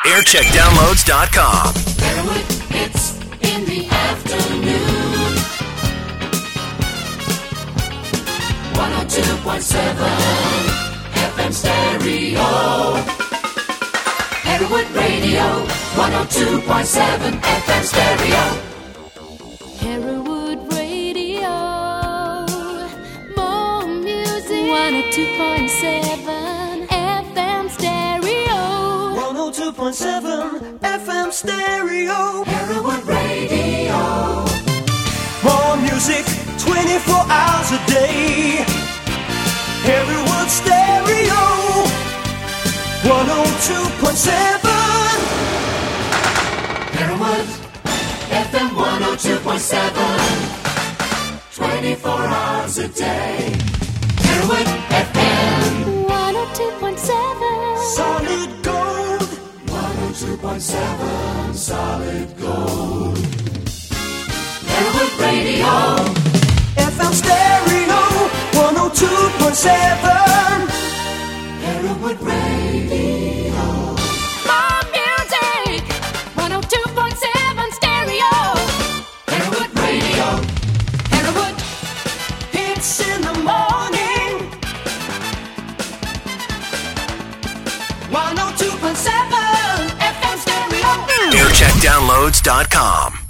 Aircheckdownloads.com. Berrywood hits in the afternoon. 102.7 FM stereo. Berrywood Radio. 102.7 FM stereo. Berrywood Radio. More music. 102.7 FM stereo. 102.7 FM stereo. Berrywood Radio. More music 24 hours a day. Berrywood stereo. 102.7. Berrywood FM 102.7. 24 hours a day. Berrywood FM 102.7 Solid gold. 102.7 solid gold. Berrywood Radio. FM stereo. 102.7. Berrywood Radio. More music. 102.7 stereo. Berrywood Radio. Berrywood. Hits in the morning. 102.7 FM stereo. Aircheckdownloads.com.